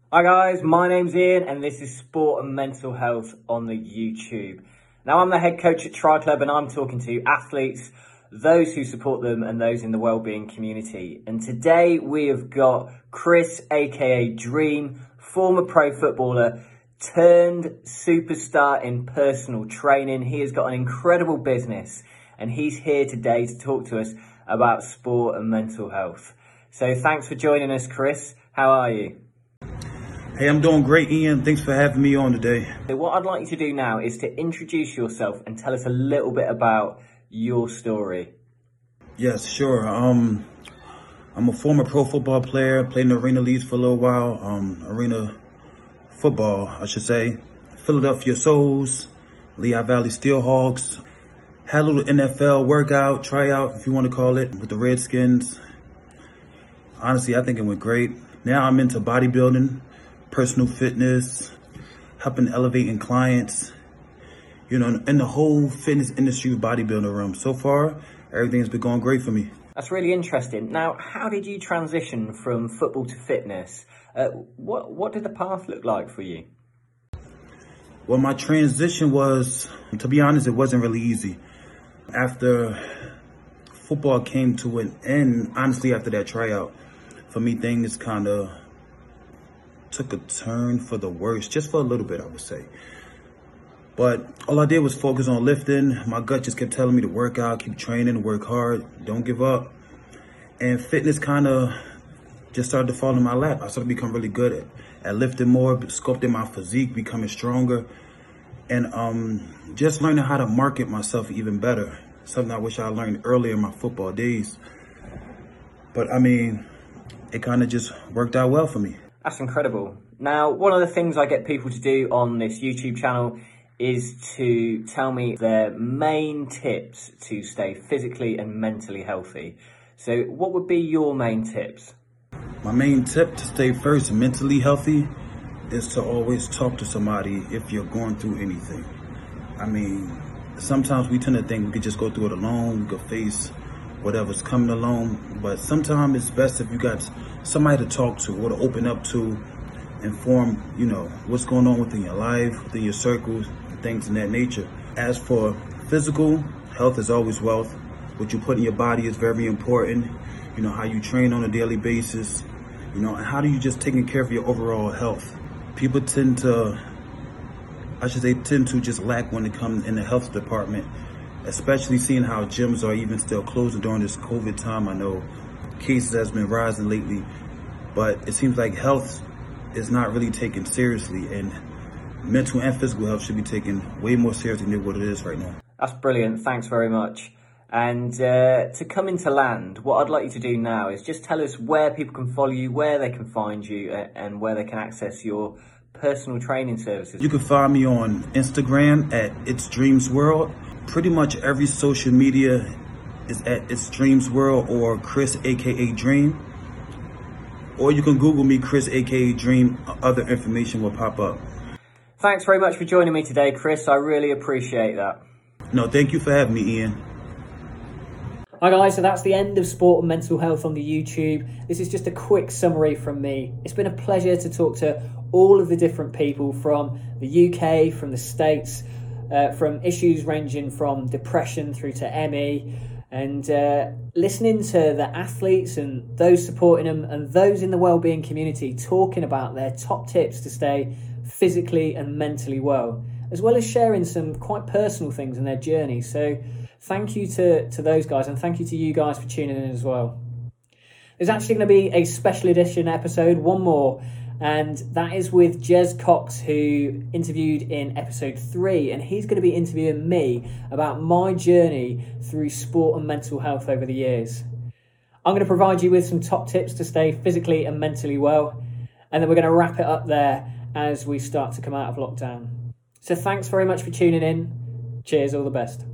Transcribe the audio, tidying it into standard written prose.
Hi guys, my name's Ian and this is Sport and Mental Health on the YouTube. Now I'm the head coach at Tri Club and I'm talking to athletes, those who support them and those in the wellbeing community. And today we have got Chris, aka Dream, former pro footballer turned superstar in personal training. He has got an incredible business and he's here today to talk to us about sport and mental health. So thanks for joining us, Chris. How are you? Hey, I'm doing great, Ian. Thanks for having me on today. So what I'd like you to do now is to introduce yourself and tell us a little bit about your story. Yes, sure. I'm a former pro football player, played in the arena leagues for a little while. Arena football, I should say. Philadelphia Souls, Lehigh Valley Steelhawks. Had a little NFL workout, tryout, if you want to call it, with the Redskins. Honestly, I think it went great. Now I'm into bodybuilding, personal fitness, helping elevating clients, in the whole fitness industry, bodybuilding realm. So far, everything's been going great for me. That's really interesting. Now, how did you transition from football to fitness? What did the path look like for you? Well, my transition was, to be honest, it wasn't really easy. After football came to an end, honestly, after that tryout, for me, things kind of took a turn for the worse, just for a little bit, I would say. But all I did was focus on lifting. My gut just kept telling me to work out, keep training, work hard, don't give up. And fitness kind of just started to fall in my lap. I started to become really good at lifting more, sculpting my physique, becoming stronger, and just learning how to market myself even better. Something I wish I learned earlier in my football days. But I mean, it kind of just worked out well for me. That's incredible. Now, one of the things I get people to do on this YouTube channel is to tell me their main tips to stay physically and mentally healthy. So what would be your main tips? My main tip to stay first mentally healthy is to always talk to somebody if you're going through anything. I mean, sometimes we tend to think we could just go through it alone, we could face whatever's coming along, but sometimes it's best if you got somebody to talk to or to open up to, inform, what's going on within your life, within your circles, things in that nature. As for physical, health is always wealth. What you put in your body is very important. How you train on a daily basis, and how do you just taking care of your overall health. People tend to just lack when it comes in the health department, especially seeing how gyms are even still closing during this COVID time. I know cases has been rising lately, but it seems like health is not really taken seriously, and mental and physical health should be taken way more seriously than what it is right now. That's brilliant. Thanks very much. And to come into land, what I'd like you to do now is just tell us where people can follow you, where they can find you, and where they can access your personal training services. You can find me on Instagram at It's Dreams World. Pretty much every social media is at It's Dreams World or Chris, aka Dream. Or you can Google me, Chris, aka Dream. Other information will pop up. Thanks very much for joining me today, Chris. I really appreciate that. No, thank you for having me, Ian. Hi guys, so that's the end of Sport and Mental Health on the YouTube. This is just a quick summary from me. It's been a pleasure to talk to all of the different people from the UK, from the States, from issues ranging from depression through to ME, and listening to the athletes and those supporting them and those in the wellbeing community talking about their top tips to stay physically and mentally well, as well as sharing some quite personal things in their journey. So thank you to those guys, and thank you to you guys for tuning in as well. There's actually going to be a special edition episode, one more, and that is with Jez Cox, who interviewed in episode 3, and he's going to be interviewing me about my journey through sport and mental health over the years. I'm going to provide you with some top tips to stay physically and mentally well, and then we're going to wrap it up there as we start to come out of lockdown. So thanks very much for tuning in. Cheers, all the best.